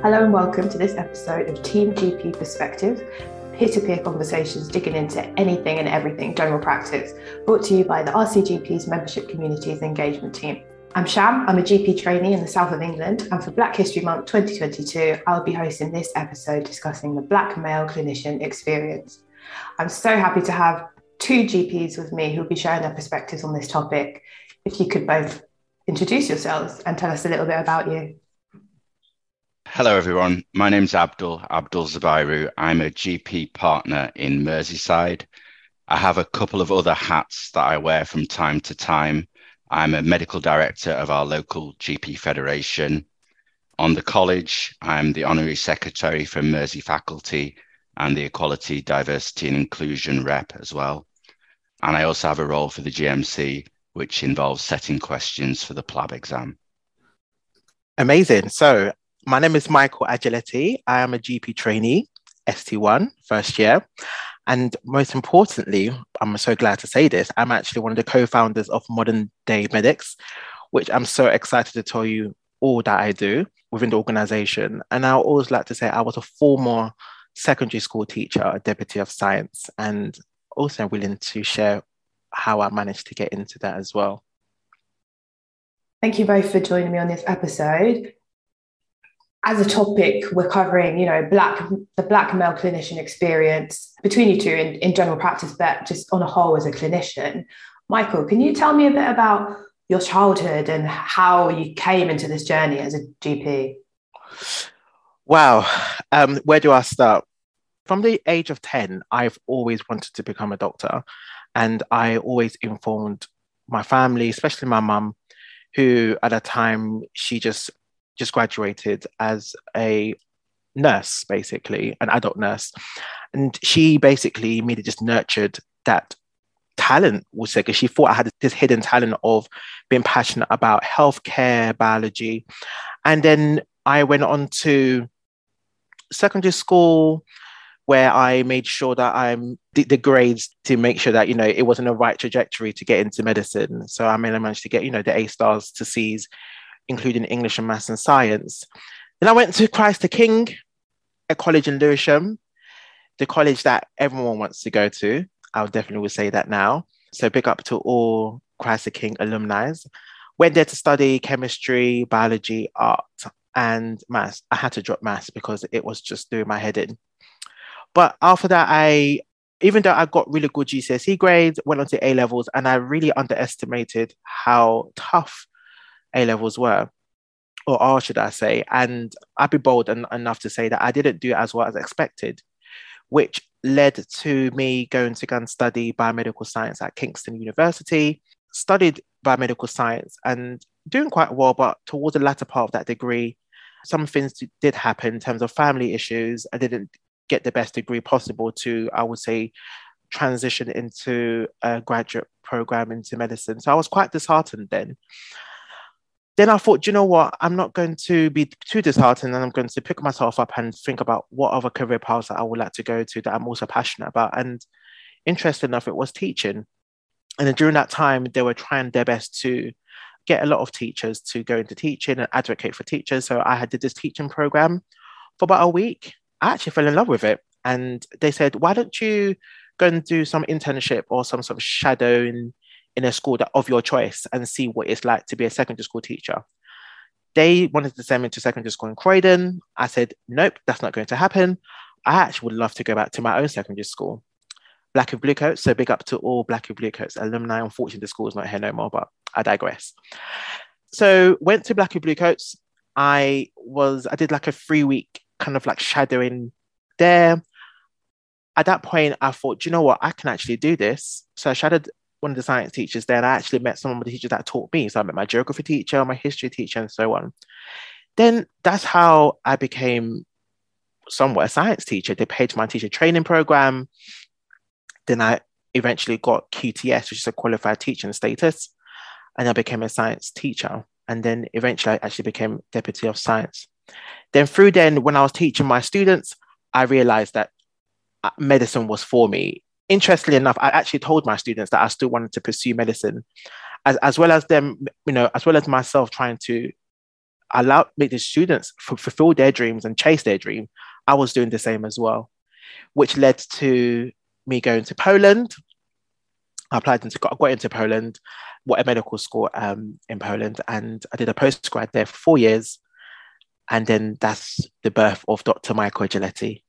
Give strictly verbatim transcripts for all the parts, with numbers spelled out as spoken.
Hello and welcome to this episode of Team G P Perspective, peer-to-peer conversations digging into anything and everything general practice, brought to you by the R C G P's Membership Communities Engagement Team. I'm Sham, I'm a G P trainee in the south of England, and for Black History Month twenty twenty-two, I'll be hosting this episode discussing the Black male clinician experience. I'm so happy to have two G Ps with me who will be sharing their perspectives on this topic. If you could both introduce yourselves and tell us a little bit about you. Hello, everyone. My name's Abdul, Abdul Zabairu. I'm a G P partner in Merseyside. I have a couple of other hats that I wear from time to time. I'm a medical director of our local G P Federation. On the college, I'm the honorary secretary for Mersey faculty and the Equality, Diversity and Inclusion rep as well. And I also have a role for the G M C, which involves setting questions for the P L A B exam. Amazing. So my name is Michael Agiletti. I am a G P trainee, S T one, first year. And most importantly, I'm so glad to say this, I'm actually one of the co-founders of Modern Day Medics, which I'm so excited to tell you all that I do within the organization. And I always like to say I was a former secondary school teacher, a deputy of science, and also willing to share how I managed to get into that as well. Thank you both for joining me on this episode. As a topic, we're covering, you know, black the Black male clinician experience between you two in, in general practice, but just on a whole as a clinician. Michael, can you tell me a bit about your childhood and how you came into this journey as a G P? Wow. Um, where do I start? From the age of ten, I've always wanted to become a doctor. And I always informed my family, especially my mum, who at a time, she just just graduated as a nurse, basically, an adult nurse. And she basically immediately just nurtured that talent, we'll say, because she thought I had this hidden talent of being passionate about healthcare, biology. And then I went on to secondary school, where I made sure that I'm the, the grades to make sure that, you know, it wasn't a right trajectory to get into medicine. So I mean, I managed to get, you know, the A stars to C's, including English and Maths and Science. Then I went to Christ the King, a college in Lewisham, the college that everyone wants to go to. I would definitely would say that now. So big up to all Christ the King alumni. Went there to study chemistry, biology, art, and maths. I had to drop maths because it was just doing my head in. But after that, I, even though I got really good G C S E grades, went on to A levels, and I really underestimated how tough A levels were, or are, should I say. And I'd be bold en- enough to say that I didn't do as well as expected, which led to me going to go and study biomedical science at Kingston University, studied biomedical science and doing quite well, but towards the latter part of that degree, some things did happen in terms of family issues. I didn't get the best degree possible to, I would say, transition into a graduate program into medicine. So I was quite disheartened then. Then I thought, you know what, I'm not going to be too disheartened, and I'm going to pick myself up and think about what other career paths that I would like to go to that I'm also passionate about. And interesting enough, it was teaching. And then during that time, they were trying their best to get a lot of teachers to go into teaching and advocate for teachers. So I had did this teaching program for about a week. I actually fell in love with it. And they said, why don't you go and do some internship or some sort of shadowing in a school that of your choice and see what it's like to be a secondary school teacher. They wanted to send me to secondary school in Croydon. I said, nope, that's not going to happen. I actually would love to go back to my own secondary school. Black with Blue Coats, so big up to all Black with Blue Coats alumni. Unfortunately, the school is not here no more, but I digress. So went to Black with Blue Coats. I was, I did like a three week kind of like shadowing there. At that point, I thought, you know what, I can actually do this. So I shadowed one of the science teachers there, and I actually met some of the teachers that taught me. So I met my geography teacher, my history teacher, and so on. Then that's how I became somewhat a science teacher. They paid for my teacher training program. Then I eventually got Q T S, which is a qualified teaching status, and I became a science teacher. And then eventually I actually became deputy of science. Then through then, when I was teaching my students, I realized that medicine was for me. Interestingly enough, I actually told my students that I still wanted to pursue medicine, as, as well as them, you know, as well as myself trying to allow make the students f- fulfill their dreams and chase their dream, I was doing the same as well, which led to me going to Poland. I applied into, got, got into Poland, what a medical school um, in Poland, and I did a postgrad there for four years. And then that's the birth of Doctor Michael Giletti.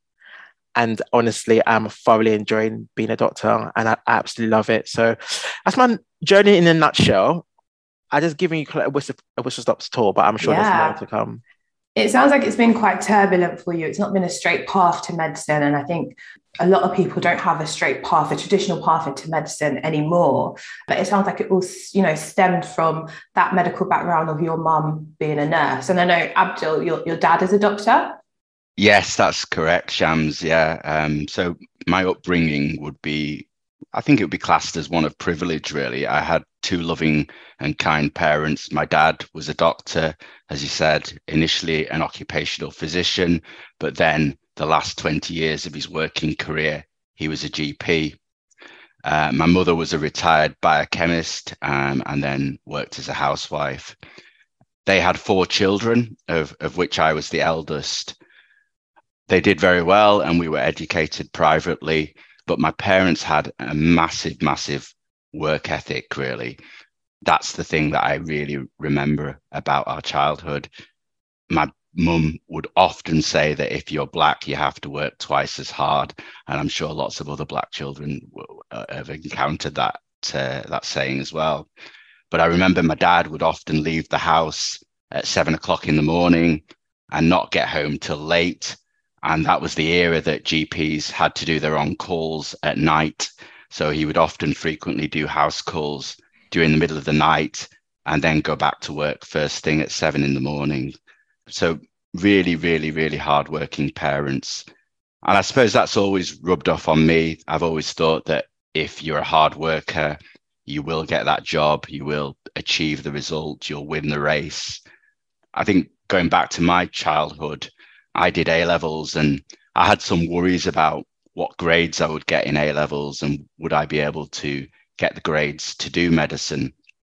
And honestly, I'm thoroughly enjoying being a doctor and I absolutely love it. So that's my journey in a nutshell. I just giving you a whistle, a whistle stop tour, but I'm sure yeah. there's more to come. It sounds like it's been quite turbulent for you. It's not been a straight path to medicine. And I think a lot of people don't have a straight path, a traditional path into medicine anymore. But it sounds like it all, you know, stemmed from that medical background of your mum being a nurse. And I know, Abdul, your, your dad is a doctor. Yes, that's correct, Shams. Yeah. Um, so my upbringing would be, I think it would be classed as one of privilege, really. I had two loving and kind parents. My dad was a doctor, as you said, initially an occupational physician, but then the last twenty years of his working career, he was a G P. Uh, my mother was a retired biochemist um, and then worked as a housewife. They had four children, of, of which I was the eldest. They did very well and we were educated privately, but my parents had a massive, massive work ethic, really. That's the thing that I really remember about our childhood. My mum would often say that if you're Black, you have to work twice as hard. And I'm sure lots of other Black children have encountered that, uh, that saying as well. But I remember my dad would often leave the house at seven o'clock in the morning and not get home till late. And that was the era that G Ps had to do their on calls at night. So he would often frequently do house calls during the middle of the night and then go back to work first thing at seven in the morning. So really, really, really hardworking parents. And I suppose that's always rubbed off on me. I've always thought that if you're a hard worker, you will get that job, you will achieve the result, you'll win the race. I think going back to my childhood, I did A-levels and I had some worries about what grades I would get in A-levels and would I be able to get the grades to do medicine.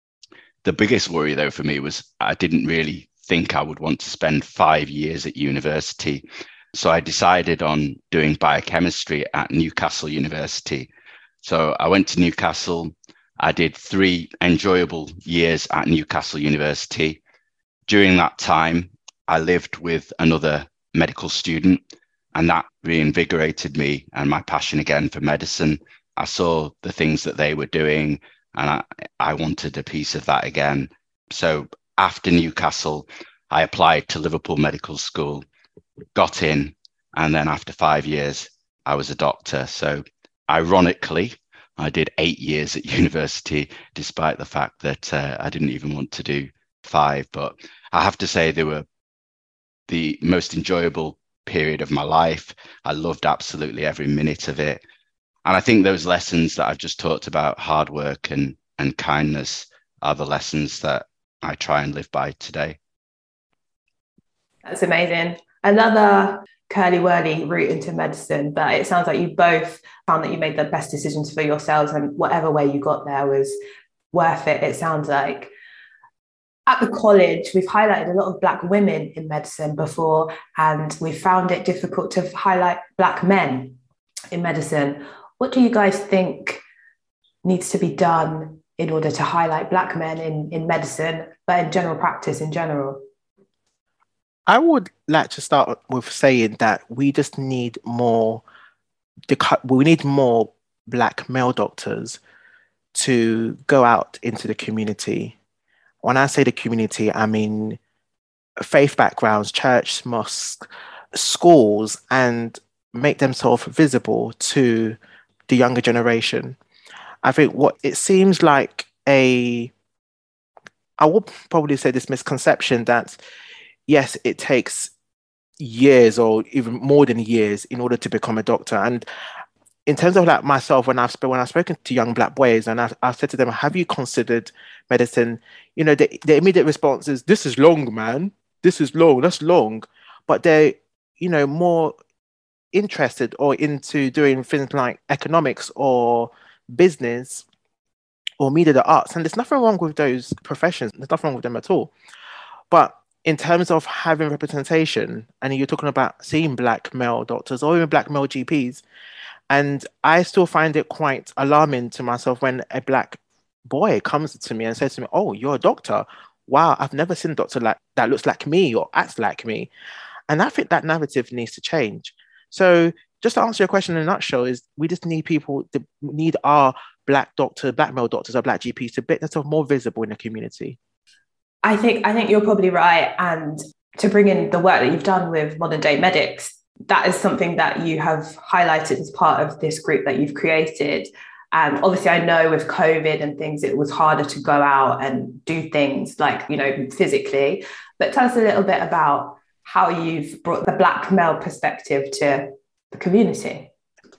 The biggest worry, though, for me was I didn't really think I would want to spend five years at university. So I decided on doing biochemistry at Newcastle University. So I went to Newcastle. I did three enjoyable years at Newcastle University. During that time, I lived with another medical student, and that reinvigorated me and my passion again for medicine. I saw the things that they were doing and I, I wanted a piece of that again. So after Newcastle, I applied to Liverpool Medical School, got in, and then after five years, I was a doctor. So ironically, I did eight years at university, despite the fact that uh, I didn't even want to do five. But I have to say they were the most enjoyable period of my life. I loved absolutely every minute of it. And I think those lessons that I've just talked about, hard work and, and kindness, are the lessons that I try and live by today. That's amazing. Another curly-whirly route into medicine, but it sounds like you both found that you made the best decisions for yourselves and whatever way you got there was worth it, it sounds like. At the college, we've highlighted a lot of Black women in medicine before, and we've found it difficult to highlight Black men in medicine. What do you guys think needs to be done in order to highlight Black men in, in medicine, but in general practice in general? I would like to start with saying that we just need more, we need more Black male doctors to go out into the community. When I say the community, I mean faith backgrounds, church, mosque, schools, and make themselves visible to the younger generation. I think what it seems like a, I would probably say this misconception that, yes, it takes years or even more than years in order to become a doctor. And in terms of like myself, when I've sp- when I've spoken to young Black boys and I've, I've said to them, have you considered medicine? You know, the, the immediate response is, this is long, man. This is long, that's long. But they're, you know, more interested or into doing things like economics or business or media, the arts. And there's nothing wrong with those professions. There's nothing wrong with them at all. But in terms of having representation, and you're talking about seeing black male doctors or even black male G Ps, and I still find it quite alarming to myself when a black boy comes to me and says to me, "Oh, you're a doctor. Wow, I've never seen a doctor like that looks like me or acts like me." And I think that narrative needs to change. So just to answer your question in a nutshell is we just need people to need our black doctor, black male doctors or black G Ps to make themselves more visible in the community. I think I think you're probably right. And to bring in the work that you've done with modern day medics, that is something that you have highlighted as part of this group that you've created. And obviously, I know with COVID and things, it was harder to go out and do things like, you know, physically. But tell us a little bit about how you've brought the black male perspective to the community.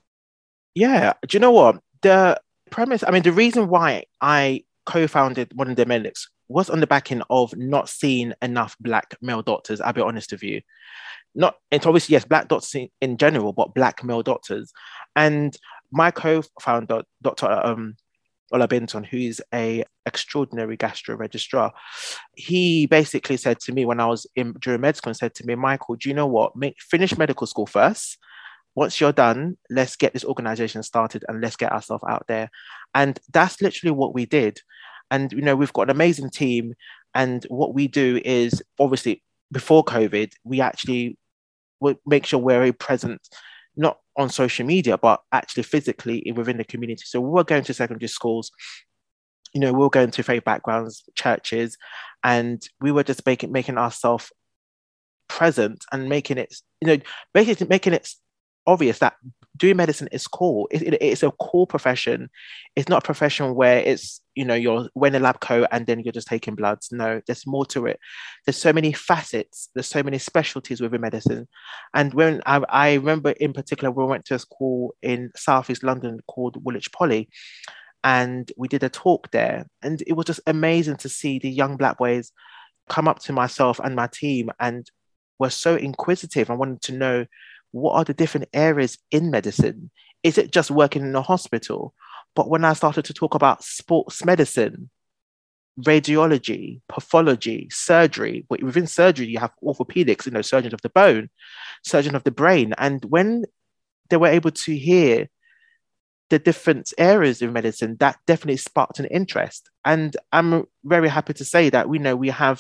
Yeah, do you know what? The premise, I mean, the reason why I co-founded Modern Day Medics was on the backing of not seeing enough black male doctors, I'll be honest with you. Not, it's obviously, yes, black doctors in, in general, but black male doctors. And my co-founder, Doctor Um, Ola Benton, who is a extraordinary gastro registrar, he basically said to me when I was in during med school, and said to me, "Michael, do you know what? Make, finish medical school first. Once you're done, let's get this organization started and let's get ourselves out there." And that's literally what we did. And, you know, we've got an amazing team. And what we do is, obviously, before COVID, we actually would make sure we're very present, not on social media, but actually physically within the community. So we were going to secondary schools, you know, we were going to faith backgrounds, churches, and we were just making, making ourselves present and making it, you know, basically making it obvious that doing medicine is cool. It, it, it's a cool profession. It's not a profession where it's, you know, you're wearing a lab coat and then you're just taking bloods. No, there's more to it. There's so many facets. There's so many specialties within medicine. And when I, I remember in particular, we went to a school in Southeast London called Woolwich Poly, and we did a talk there. And it was just amazing to see the young black boys come up to myself and my team and were so inquisitive and wanted to know, what are the different areas in medicine? Is it just working in a hospital? But when I started to talk about sports medicine, radiology, pathology, surgery, but within surgery, you have orthopedics, you know, surgeons of the bone, surgeon of the brain. And when they were able to hear the different areas of medicine, that definitely sparked an interest. And I'm very happy to say that we know we have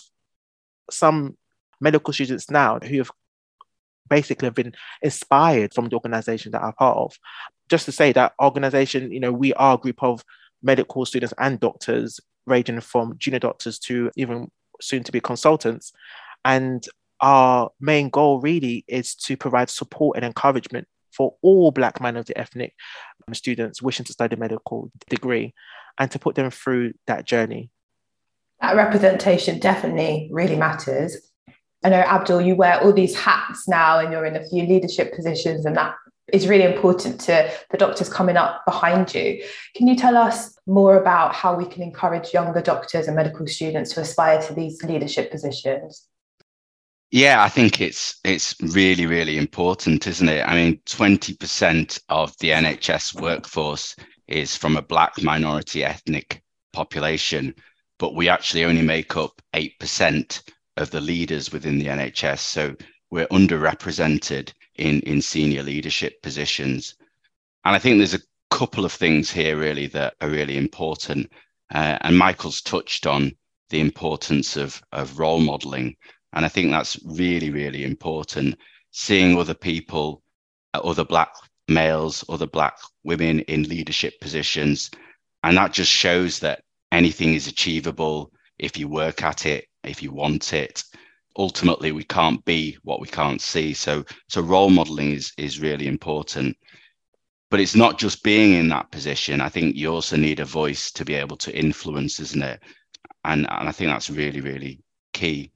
some medical students now who have basically have been inspired from the organization that I'm part of. Just to say that organization, you know, we are a group of medical students and doctors, ranging from junior doctors to even soon to be consultants. And our main goal really is to provide support and encouragement for all Black minority ethnic students wishing to study a medical degree and to put them through that journey. That representation definitely really matters. I know, Abdul, you wear all these hats now and you're in a few leadership positions, and that is really important to the doctors coming up behind you. Can you tell us more about how we can encourage younger doctors and medical students to aspire to these leadership positions? Yeah, I think it's it's really, really important, isn't it? I mean, twenty percent of the N H S workforce is from a Black minority ethnic population, but we actually only make up eight percent of the leaders within the N H S. So we're underrepresented in, in senior leadership positions. And I think there's a couple of things here really that are really important. Uh, and Michael's touched on the importance of, of role modeling. And I think that's really, really important. Seeing other people, uh, other Black males, other Black women in leadership positions. And that just shows that anything is achievable if you work at it, if you want it. Ultimately, we can't be what we can't see. So, so role modeling is, is really important. But it's not just being in that position. I think you also need a voice to be able to influence, isn't it? And, and I think that's really, really key.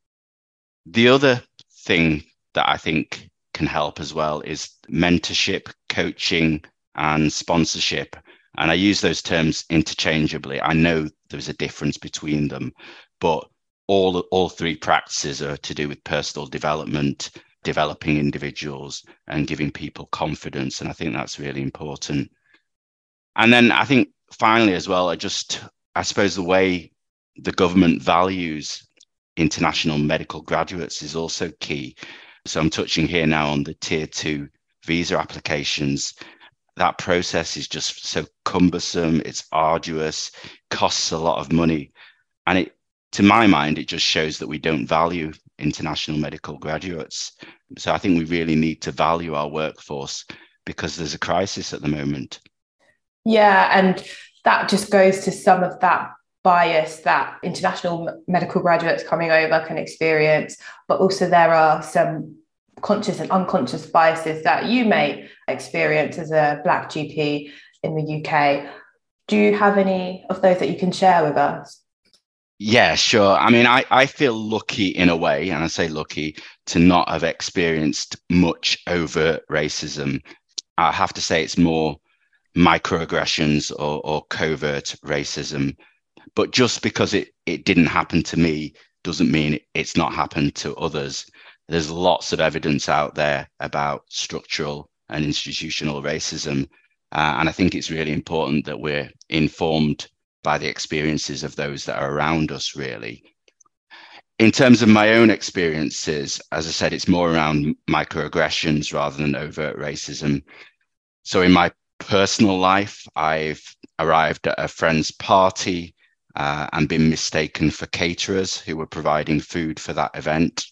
The other thing that I think can help as well is mentorship, coaching, and sponsorship. And I use those terms interchangeably. I know there's a difference between them, but all, all three practices are to do with personal development, developing individuals, and giving people confidence. And I think that's really important. And then I think finally as well, I just, I suppose the way the government values international medical graduates is also key. So I'm touching here now on the tier two visa applications. That process is just so cumbersome, it's arduous, costs a lot of money. And it, to my mind, it just shows that we don't value international medical graduates. So I think we really need to value our workforce because there's a crisis at the moment. Yeah, and that just goes to some of that bias that international medical graduates coming over can experience, but also there are some conscious and unconscious biases that you may experience as a Black G P in the U K. Do you have any of those that you can share with us? Yeah, sure. I mean, I, I feel lucky in a way, and I say lucky, to not have experienced much overt racism. I have to say it's more microaggressions or, or covert racism. But just because it, it didn't happen to me doesn't mean it's not happened to others. There's lots of evidence out there about structural and institutional racism. Uh, and I think it's really important that we're informed by the experiences of those that are around us, really. In terms of my own experiences, as I said, it's more around microaggressions rather than overt racism. So in my personal life, I've arrived at a friend's party uh, and been mistaken for caterers who were providing food for that event.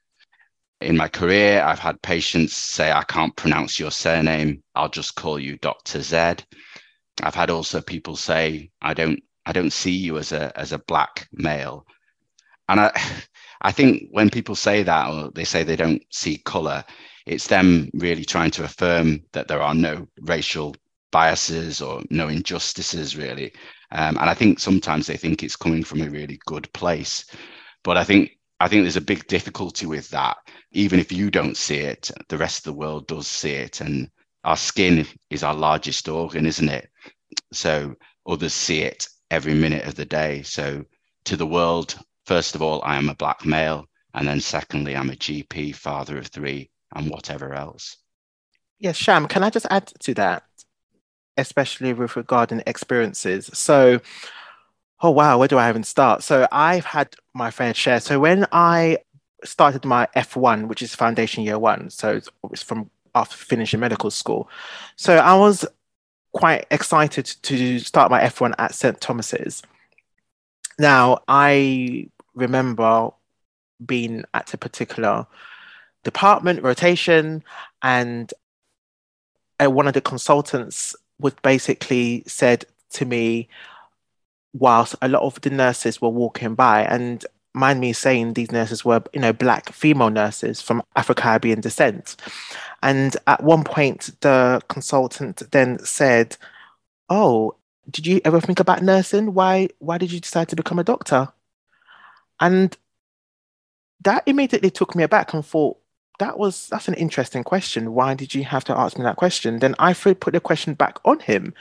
In my career, I've had patients say, I can't pronounce your surname, I'll just call you Doctor Z. I've had also people say, I don't I don't see you as a as a Black male. And I I think when people say that, or they say they don't see colour, it's them really trying to affirm that there are no racial biases or no injustices, really. Um, and I think sometimes they think it's coming from a really good place. But I think I think there's a big difficulty with that. Even if you don't see it, the rest of the world does see it. And our skin is our largest organ, isn't it? So others see it every minute of the day. So to the world, first of all, I am a Black male. And then secondly, I'm a G P, father of three, and whatever else. Yes, Sham, can I just add to that, especially with regarding experiences? So, oh wow, where do I even start? So I've had my fair share. So when I started my F one, which is foundation year one, so it's from after finishing medical school. So I was quite excited to start my F one at Saint Thomas's. Now, I remember being at a particular department rotation, and uh, one of the consultants would basically said to me, whilst a lot of the nurses were walking by, and mind me saying these nurses were, you know, Black female nurses from Afro-Caribbean descent. And at one point, the consultant then said, oh, did you ever think about nursing? Why, why did you decide to become a doctor? And that immediately took me aback and thought, that was, that's an interesting question. Why did you have to ask me that question? Then I put the question back on him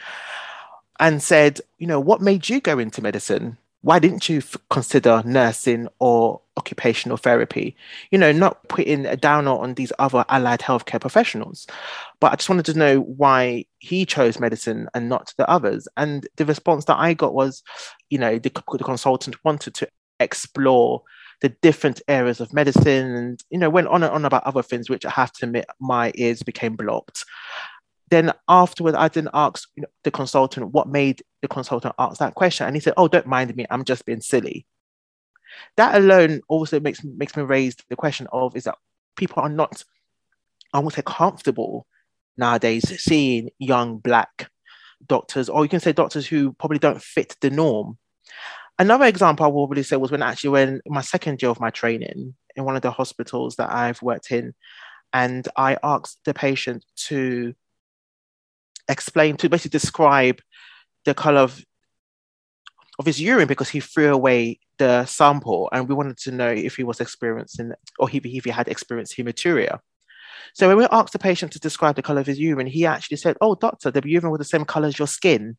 and said, you know, what made you go into medicine? Why didn't you f- consider nursing or occupational therapy? You know, not putting a downer on these other allied healthcare professionals. But I just wanted to know why he chose medicine and not the others. And the response that I got was, you know, the, the consultant wanted to explore the different areas of medicine and, you know, went on and on about other things, which I have to admit, my ears became blocked. Then afterwards, I didn't ask, you know, the consultant what made the consultant ask that question. And he said, oh, don't mind me, I'm just being silly. That alone also makes, makes me raise the question of, is that people are not, I won't say comfortable nowadays seeing young Black doctors, or you can say doctors who probably don't fit the norm. Another example I will really say was when actually when my second year of my training in one of the hospitals that I've worked in, and I asked the patient to explain, to basically describe the color of, of his urine because he threw away the sample, and we wanted to know if he was experiencing, or if he, if he had experienced hematuria. So when we asked the patient to describe the color of his urine, he actually said, oh, doctor, the urine was the same color as your skin.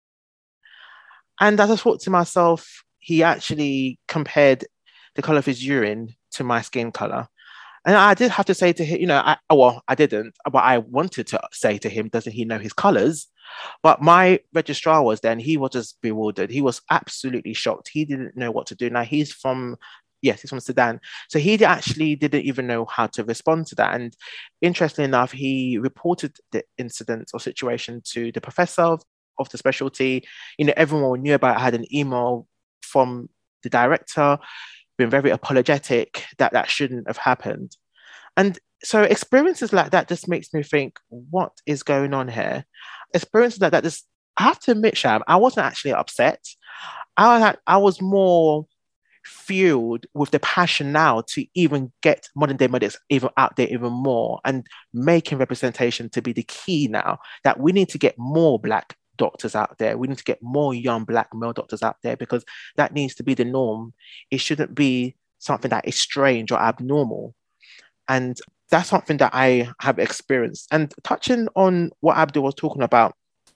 And as I thought to myself, he actually compared the color of his urine to my skin color. And I did have to say to him, you know, I, well, I didn't, but I wanted to say to him, doesn't he know his colors? But my registrar was then, he was just bewildered. He was absolutely shocked. He didn't know what to do. Now, he's from Yes, he's from Sudan. So he actually didn't even know how to respond to that. And interestingly enough, he reported the incident or situation to the professor of, of the specialty. You know, everyone knew about it, had an email from the director, been very apologetic that that shouldn't have happened. And so experiences like that just makes me think, what is going on here? Experiences like that just, I have to admit, Sham, I wasn't actually upset. I was, I was more fueled with the passion now to even get modern day medics even out there even more and making representation to be the key now, that we need to get more Black doctors out there. We need to get more young Black male doctors out there, because that needs to be the norm. It shouldn't be something that is strange or abnormal. And that's something that I have experienced. And touching on what Abdul was talking about,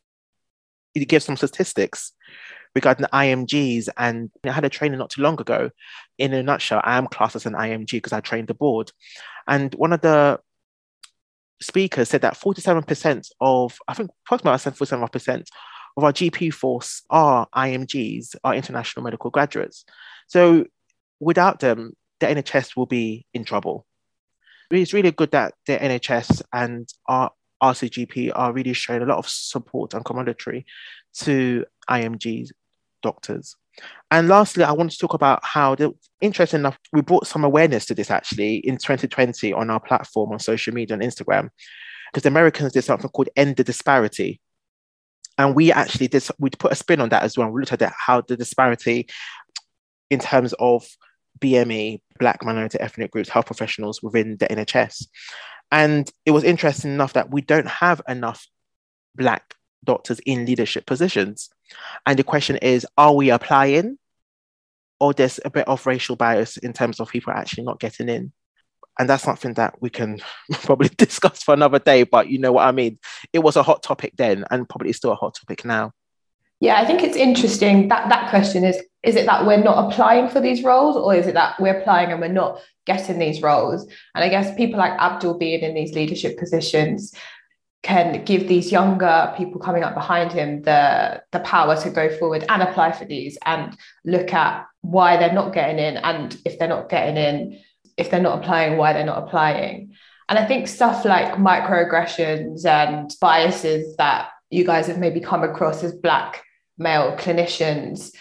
he gives some statistics regarding the I M Gs. And I had a training not too long ago. In a nutshell, I am classed as an I M G because I trained the board. And one of the speakers said that forty-seven percent of, I think approximately forty-seven percent of our G P force are I M Gs, are international medical graduates. So without them, the N H S will be in trouble. It's really good that the N H S and our R C G P are really showing a lot of support and camaraderie to I M Gs doctors. And lastly, I want to talk about how, the, interesting enough, we brought some awareness to this actually in twenty twenty on our platform on social media and Instagram, because the Americans did something called End the Disparity. And we actually did, we put a spin on that as well. We looked at how the disparity in terms of B M E, Black minority ethnic groups, health professionals within the N H S. And it was interesting enough that we don't have enough Black doctors in leadership positions. And the question is, are we applying, or there's a bit of racial bias in terms of people actually not getting in? And that's something that we can probably discuss for another day, but you know what I mean? It was a hot topic then, and probably still a hot topic now. Yeah, I think it's interesting that that question is, is it that we're not applying for these roles, or is it that we're applying and we're not getting these roles? And I guess people like Abdul being in these leadership positions can give these younger people coming up behind him the, the power to go forward and apply for these and look at why they're not getting in, and if they're not getting in, if they're not applying, why they're not applying. And I think stuff like microaggressions and biases that you guys have maybe come across as Black male clinicians,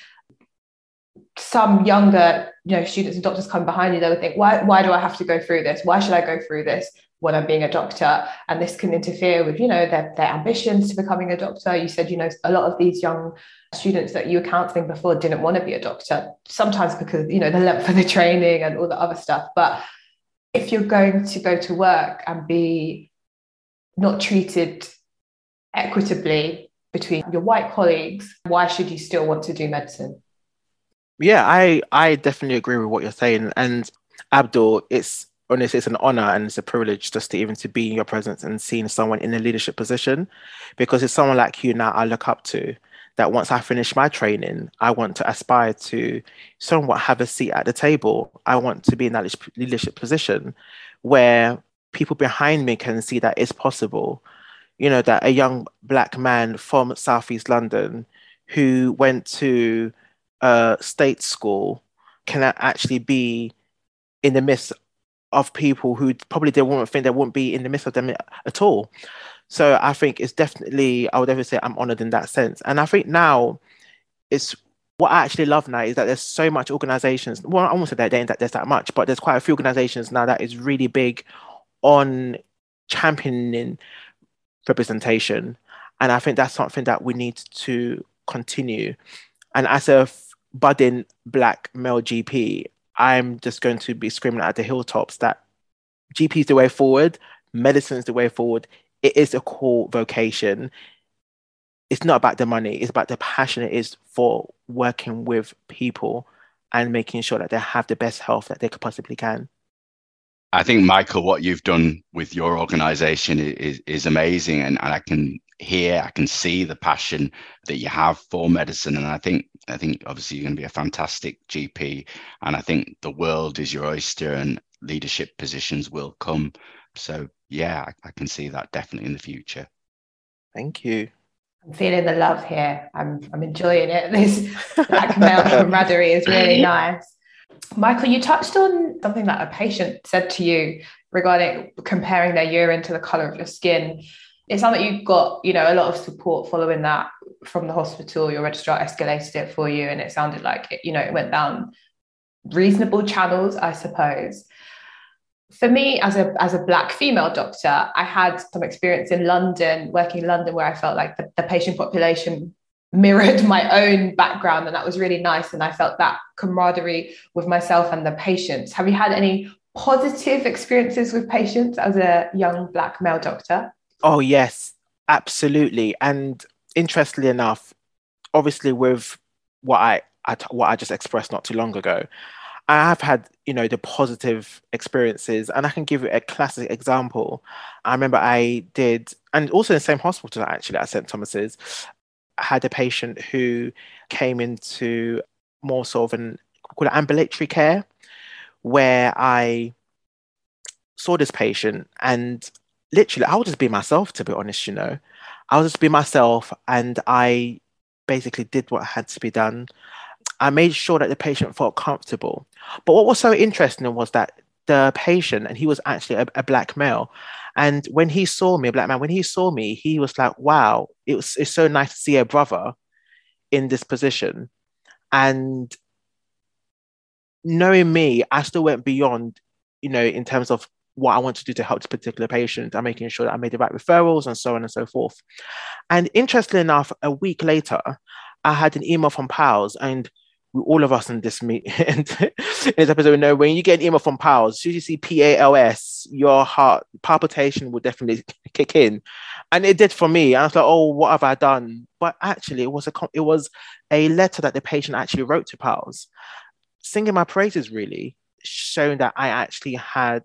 some younger, you know, students and doctors come behind you, they would think, why, why do I have to go through this? Why should I go through this when I'm being a doctor? And this can interfere with, you know, their, their ambitions to becoming a doctor. You said, you know, a lot of these young students that you were counselling before didn't want to be a doctor, sometimes because, you know, the length of the training and all the other stuff. But if you're going to go to work and be not treated equitably between your white colleagues, why should you still want to do medicine? Yeah, I, I definitely agree with what you're saying. And Abdul, it's honestly, it's an honor and it's a privilege just to even to be in your presence and seeing someone in a leadership position, because it's someone like you now I look up to, that once I finish my training, I want to aspire to somewhat have a seat at the table. I want to be in that leadership position where people behind me can see that it's possible. You know, that a young Black man from Southeast London who went to a state school can actually be in the midst of people who probably they wouldn't think they wouldn't be in the midst of them at all. So I think it's definitely, I would definitely say I'm honored in that sense. And I think now it's, what I actually love now is that there's so much organizations, well, I won't say that, that there's that much, but there's quite a few organizations now that is really big on championing representation. And I think that's something that we need to continue. And as a budding Black male G P, I'm just going to be screaming at the hilltops that G P is the way forward, medicine is the way forward. It is a core vocation. It's not about the money, it's about the passion it is for working with people and making sure that they have the best health that they could possibly can. I think, Michael, what you've done with your organization is, is amazing. And, and I can hear, I can see the passion that you have for medicine. And I think, I think obviously you're going to be a fantastic G P. And I think the world is your oyster and leadership positions will come. So yeah, I, I can see that definitely in the future. Thank you. I'm feeling the love here. I'm, I'm enjoying it. This Black male camaraderie is really nice. Michael, you touched on something that a patient said to you regarding comparing their urine to the colour of your skin. It sounds like you got, you know, a lot of support following that from the hospital. Your registrar escalated it for you, and it sounded like it, you know, it went down reasonable channels, I suppose. For me, as a as a Black female doctor, I had some experience in London, working in London, where I felt like the, the patient population mirrored my own background, and that was really nice. And I felt that camaraderie with myself and the patients. Have you had any positive experiences with patients as a young Black male doctor? Oh, yes, absolutely. And interestingly enough, obviously with what I, I what I just expressed not too long ago, I have had, you know, the positive experiences, and I can give you a classic example. I remember I did, and also in the same hospital actually at Saint Thomas's, I had a patient who came into more sort of an call it ambulatory care, where I saw this patient and literally I would just be myself, to be honest, you know. I would just be myself, and I basically did what had to be done. I made sure that the patient felt comfortable. But what was so interesting was that the patient, and he was actually a, a Black male, and when he saw me, a Black man, when he saw me, he was like, wow, it was, it's so nice to see a brother in this position. And knowing me, I still went beyond, you know, in terms of what I want to do to help this particular patient. I'm making sure that I made the right referrals and so on and so forth. And interestingly enough, a week later, I had an email from PALS, and all of us in this meet in this episode know when you get an email from PALS, as soon as you see P A L S, your heart palpitation will definitely kick in, and it did for me. And I was like, "Oh, what have I done?" But actually, it was a it was a letter that the patient actually wrote to PALS, singing my praises, really, showing that I actually had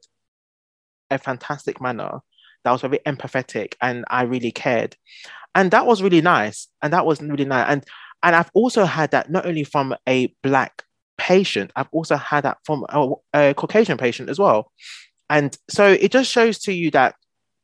a fantastic manner, that was very empathetic, and I really cared, and that was really nice, and that was really nice, and. And I've also had that not only from a Black patient, I've also had that from a, a Caucasian patient as well. And so it just shows to you that,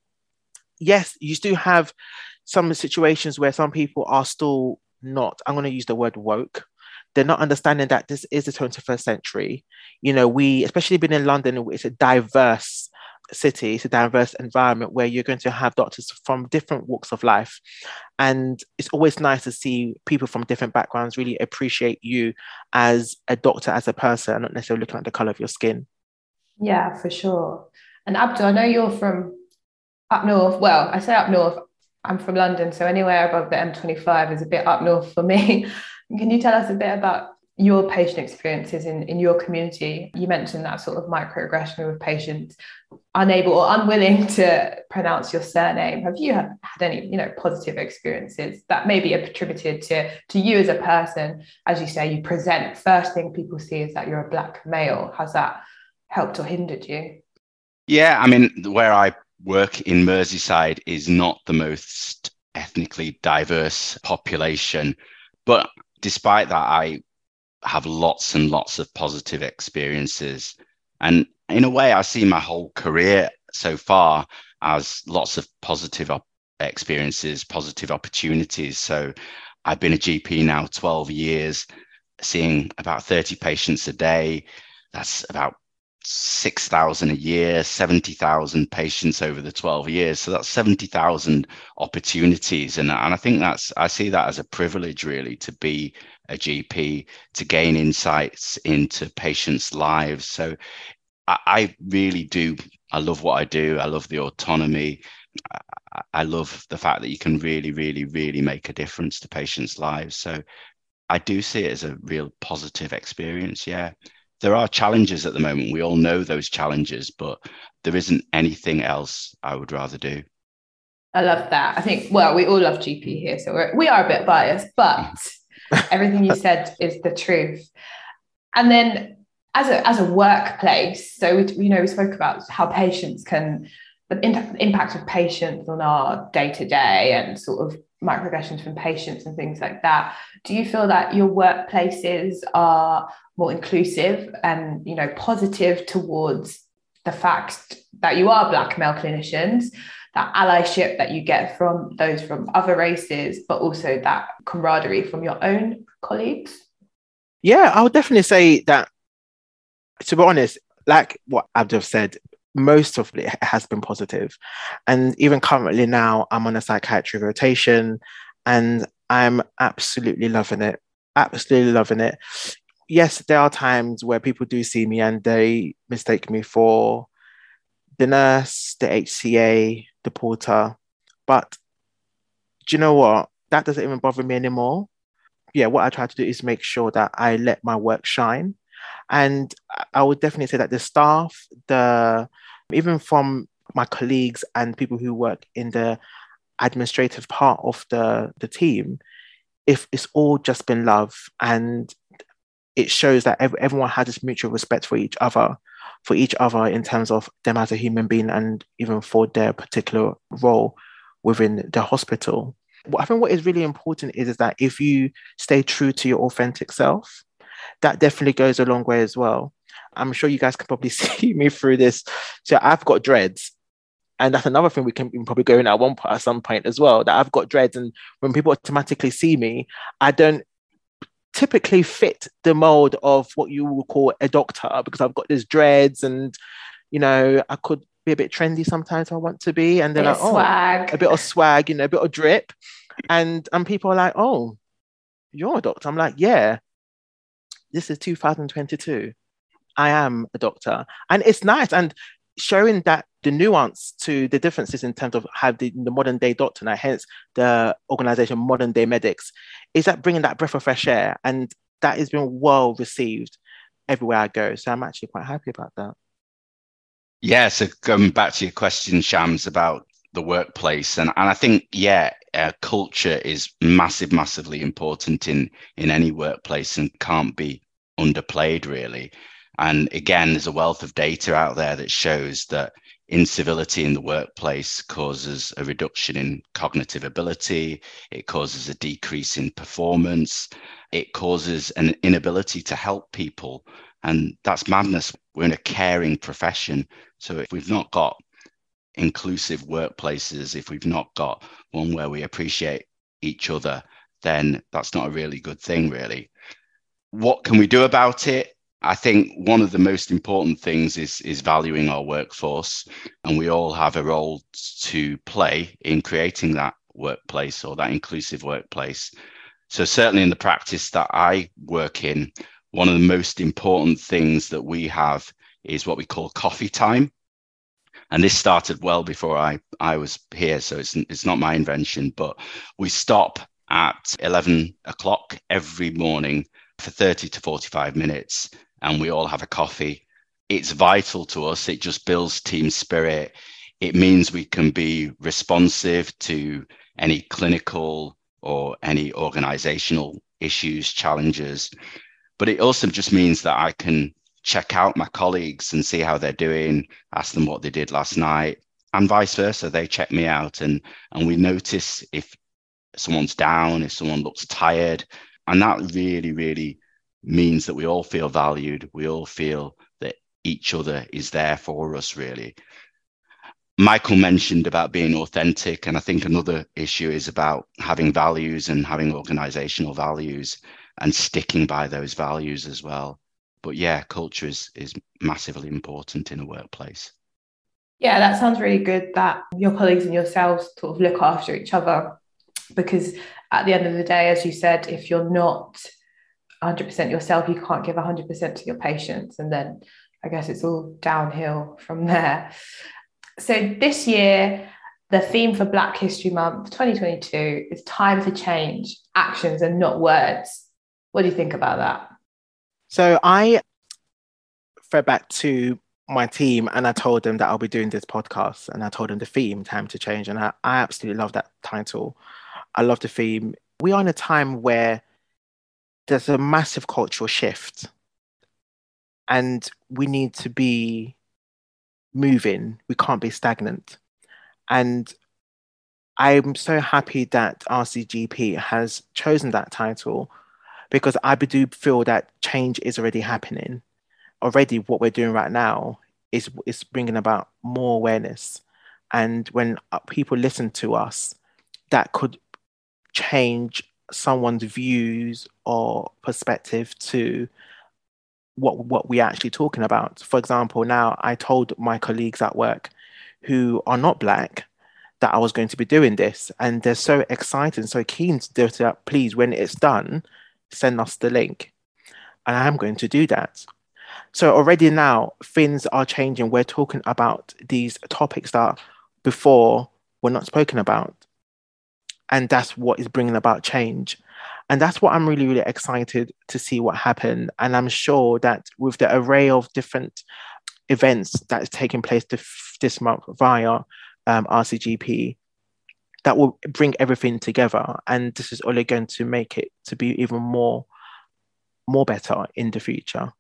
yes, you still have some situations where some people are still not, I'm going to use the word woke. They're not understanding that this is the twenty-first century. You know, we, especially being in London, it's a diverse city, it's a diverse environment where you're going to have doctors from different walks of life. And it's always nice to see people from different backgrounds really appreciate you as a doctor, as a person, not necessarily looking at the color of your skin. Yeah, for sure. And Abdul, I know you're from up north. Well, I say up north, I'm from London, so anywhere above the M twenty-five is a bit up north for me. Can you tell us a bit about your patient experiences in, in your community? You mentioned that sort of microaggression with patients unable or unwilling to pronounce your surname. Have you had any, you know, positive experiences that may be attributed to, to you as a person? As you say, you present, first thing people see is that you're a Black male. Has that helped or hindered you? Yeah, I mean, where I work in Merseyside is not the most ethnically diverse population, but despite that, I have lots and lots of positive experiences. And in a way, I see my whole career so far as lots of positive op- experiences, positive opportunities. So I've been a G P now twelve years, seeing about thirty patients a day. That's about six thousand a year, seventy thousand patients over the twelve years. So that's seventy thousand opportunities. And, and I think that's, I see that as a privilege, really, to be a G P, to gain insights into patients' lives. So I, I really do. I love what I do. I love the autonomy. I, I love the fact that you can really, really, really make a difference to patients' lives. So I do see it as a real positive experience. Yeah. There are challenges at the moment. We all know those challenges, but there isn't anything else I would rather do. I love that. I think, well, we all love G P here, so we're, we are a bit biased, but everything you said is the truth. And then as a as a workplace, so we, you know, we spoke about how patients can, the impact of patients on our day-to-day and sort of microaggressions from patients and things like that. Do you feel that your workplaces are more inclusive and, you know, positive towards the fact that you are Black male clinicians, that allyship that you get from those from other races, but also that camaraderie from your own colleagues? Yeah, I would definitely say that to be honest, like what Abdul said, most of it has been positive. And even currently now, I'm on a psychiatry rotation and I'm absolutely loving it. Absolutely loving it. Yes, there are times where people do see me and they mistake me for the nurse, the H C A, the porter. But do you know what? That doesn't even bother me anymore. Yeah, what I try to do is make sure that I let my work shine. And I would definitely say that the staff, the even from my colleagues and people who work in the administrative part of the, the team, if it's all just been love, and it shows that ev- everyone has this mutual respect for each other, for each other in terms of them as a human being and even for their particular role within the hospital. I think what is really important is, is that if you stay true to your authentic self, that definitely goes a long way as well. I'm sure you guys can probably see me through this. So I've got dreads. And that's another thing we can probably go in at one point, at some point as well, that I've got dreads. And when people automatically see me, I don't typically fit the mold of what you would call a doctor because I've got these dreads and, you know, I could be a bit trendy sometimes if I want to be. And they're like, oh, swag. a bit of swag, you know, a bit of drip. And, and people are like, oh, you're a doctor. I'm like, yeah, this is two thousand twenty-two. I am a doctor. And it's nice. And showing that the nuance to the differences in terms of how the, the modern day doctor, and hence the organization Modern Day Medics, is that bringing that breath of fresh air. And that has been well received everywhere I go. So I'm actually quite happy about that. Yeah, so going back to your question, Shams, about the workplace, and, and I think, yeah, uh, culture is massive, massively important in, in any workplace and can't be underplayed, really. And again, there's a wealth of data out there that shows that incivility in the workplace causes a reduction in cognitive ability, it causes a decrease in performance, it causes an inability to help people. And that's madness. We're in a caring profession. So if we've not got inclusive workplaces, if we've not got one where we appreciate each other, then that's not a really good thing, really. What can we do about it? I think one of the most important things is, is valuing our workforce, and we all have a role to play in creating that workplace or that inclusive workplace. So certainly in the practice that I work in, one of the most important things that we have is what we call coffee time. And this started well before I, I was here, so it's, it's not my invention, but we stop at eleven o'clock every morning for thirty to forty-five minutes, and we all have a coffee. It's vital to us. It just builds team spirit. It means we can be responsive to any clinical or any organizational issues, challenges. But it also just means that I can check out my colleagues and see how they're doing, ask them what they did last night, and vice versa. They check me out, and, and we notice if someone's down, if someone looks tired. And that really, really means that we all feel valued. We all feel that each other is there for us, really. Michael mentioned about being authentic, and I think another issue is about having values and having organizational values and sticking by those values as well. But yeah, culture is, is massively important in a workplace. Yeah, that sounds really good that your colleagues and yourselves sort of look after each other, because at the end of the day, as you said, if you're not one hundred percent yourself, you can't give one hundred percent to your patients. And then I guess it's all downhill from there. So this year, the theme for Black History Month twenty twenty-two is time for change, actions and not words. What do you think about that? So I fed back to my team and I told them that I'll be doing this podcast, and I told them the theme, time to change. And I, I absolutely love that title. I love the theme. We are in a time where there's a massive cultural shift and we need to be moving. We can't be stagnant. And I'm so happy that R C G P has chosen that title, because I do feel that change is already happening. Already what we're doing right now is, is bringing about more awareness. And when people listen to us, that could change someone's views or perspective to what what we're actually talking about. For example, now I told my colleagues at work who are not Black that I was going to be doing this, and they're so excited and so keen to do it. Please, when it's done, send us the link, and I am going to do that. So already now things are changing. We're talking about these topics that before were not spoken about, and that's what is bringing about change. And that's what I'm really, really excited to see what happen. And I'm sure that with the array of different events that is taking place this, this month via um, R C G P, that will bring everything together. And this is only going to make it to be even more, more better in the future.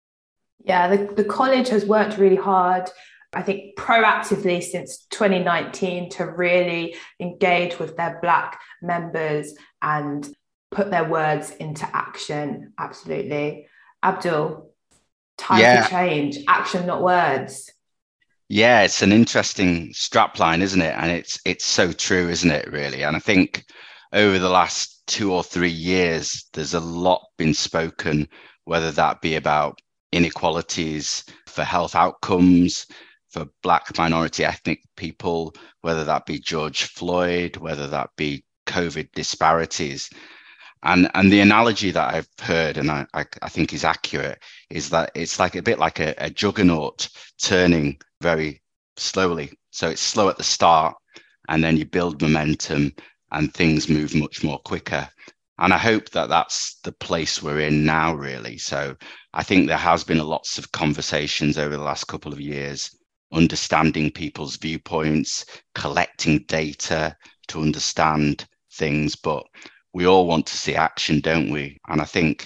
Yeah, the, the college has worked really hard, I think proactively since twenty nineteen, to really engage with their Black members and put their words into action. Absolutely. Abdul, time Yeah. to change, action, not words. Yeah, it's an interesting strapline, isn't it? And it's it's so true, isn't it, really? And I think over the last two or three years, there's a lot been spoken, whether that be about inequalities for health outcomes, for Black minority ethnic people, whether that be George Floyd, whether that be COVID disparities. And and the analogy that I've heard, and I, I, I think is accurate, is that it's like a bit like a, a juggernaut turning very slowly. So it's slow at the start, and then you build momentum and things move much more quicker. And I hope that that's the place we're in now, really. So I think there has been lots of conversations over the last couple of years, understanding people's viewpoints, collecting data to understand things, but we all want to see action, don't we? And I think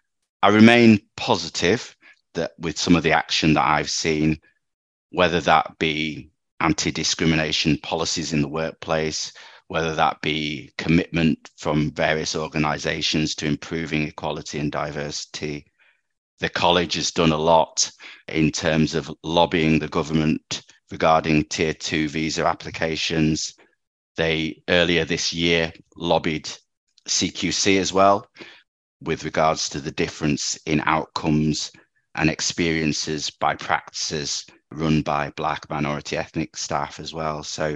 I remain positive that with some of the action that I've seen, whether that be anti-discrimination policies in the workplace, whether that be commitment from various organizations to improving equality and diversity. The college has done a lot in terms of lobbying the government regarding tier two visa applications. They earlier this year lobbied C Q C as well with regards to the difference in outcomes and experiences by practices run by Black minority ethnic staff as well. So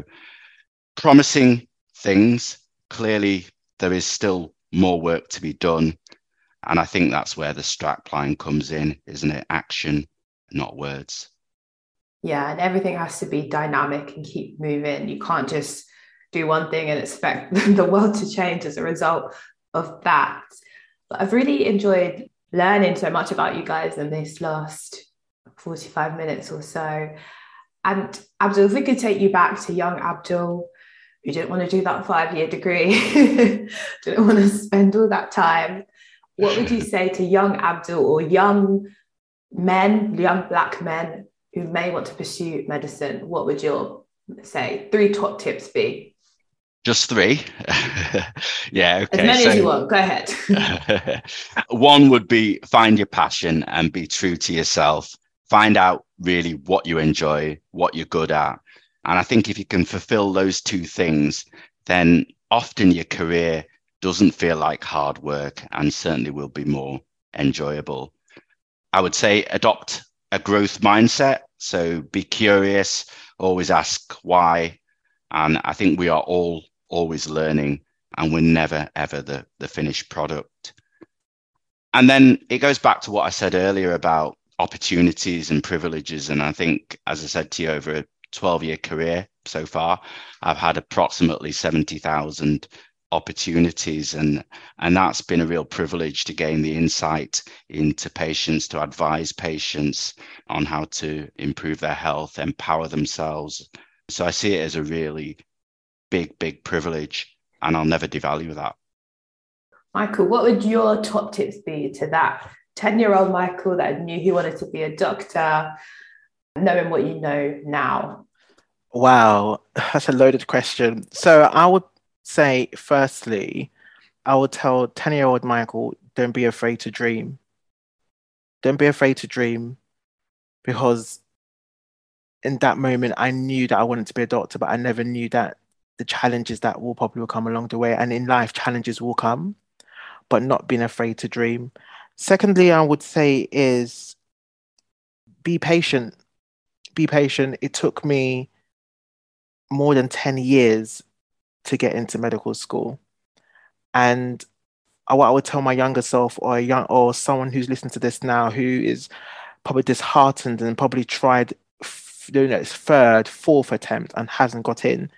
promising things. Clearly, there is still more work to be done. And I think that's where the strapline comes in, isn't it? Action, not words. Yeah, and everything has to be dynamic and keep moving. You can't just do one thing and expect the world to change as a result of that. But I've really enjoyed learning so much about you guys in this last forty-five minutes or so. And Abdul, if we could take you back to young Abdul, who didn't want to do that five-year degree, didn't want to spend all that time, what would you say to young Abdul or young men, young Black men who may want to pursue medicine? What would your, say, three top tips be? Just three? Yeah, okay. As many so, as you want, go ahead. One would be find your passion and be true to yourself. Find out really what you enjoy, what you're good at. And I think if you can fulfill those two things, then often your career doesn't feel like hard work and certainly will be more enjoyable. I would say adopt a growth mindset. So be curious, always ask why. And I think we are all always learning and we're never, ever the, the finished product. And then it goes back to what I said earlier about opportunities and privileges. And I think, as I said to you, over a twelve-year career so far, I've had approximately seventy thousand opportunities. And, and that's been a real privilege to gain the insight into patients, to advise patients on how to improve their health, empower themselves. So I see it as a really big, big privilege, and I'll never devalue that. Michael, what would your top tips be to that ten-year-old Michael that knew he wanted to be a doctor, knowing what you know now? Wow, that's a loaded question. So I would say, firstly, I would tell ten-year-old Michael, don't be afraid to dream. Don't be afraid to dream, because in that moment, I knew that I wanted to be a doctor, but I never knew that the challenges that will probably come along the way. And in life, challenges will come, but not being afraid to dream. Secondly, I would say is be patient. Be patient. It took me more than ten years to get into medical school. And what I would tell my younger self, or a young or someone who's listening to this now who is probably disheartened and probably tried doing its third, fourth attempt and hasn't got in,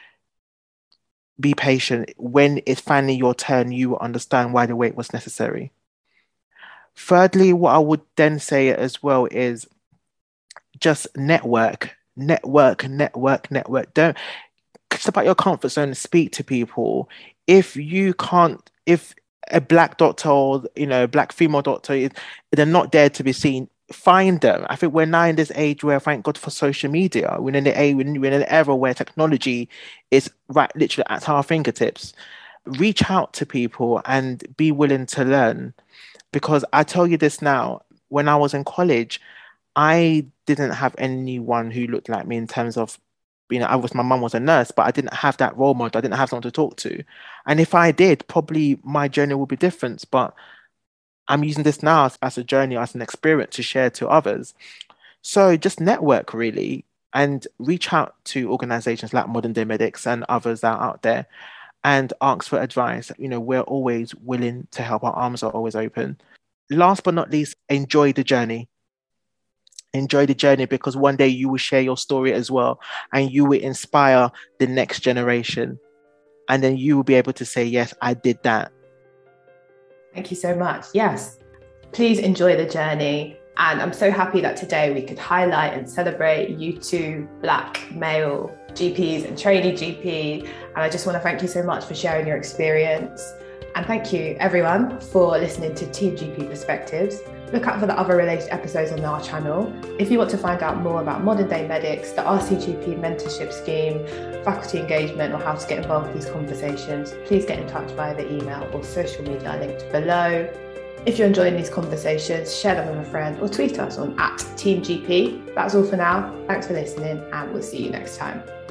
be patient. When it's finally your turn, you will understand why the wait was necessary. Thirdly, what I would then say as well is just network, network, network, network. Don't step out your comfort zone and speak to people. If you can't, if a black doctor or, you know, black female doctor, they're not there to be seen, find them. I think we're now in this age where, thank God for social media, we're in the age, we're in an era where technology is right literally at our fingertips. Reach out to people and be willing to learn. Because I tell you this now, when I was in college, I didn't have anyone who looked like me in terms of, you know, I was, my mum was a nurse, but I didn't have that role model. I didn't have someone to talk to. And if I did, probably my journey would be different. But I'm using this now as, as a journey, as an experience to share to others. So just network really, and reach out to organizations like Modern Day Medics and others that are out there and ask for advice. You know, we're always willing to help. Our arms are always open. Last but not least, enjoy the journey. Enjoy the journey, because one day you will share your story as well, and you will inspire the next generation. And then you will be able to say, yes, I did that. Thank you so much. Yes, please enjoy the journey. And I'm so happy that today we could highlight and celebrate you two Black male G Ps and trainee G P. And I just want to thank you so much for sharing your experience. And thank you everyone for listening to Team G P Perspectives. Look out for the other related episodes on our channel. If you want to find out more about Modern Day Medics, the R C G P mentorship scheme, faculty engagement, or how to get involved with these conversations, please get in touch via the email or social media linked below. If you're enjoying these conversations, share them with a friend or tweet us on at Team G P. That's all for now. Thanks for listening, and we'll see you next time.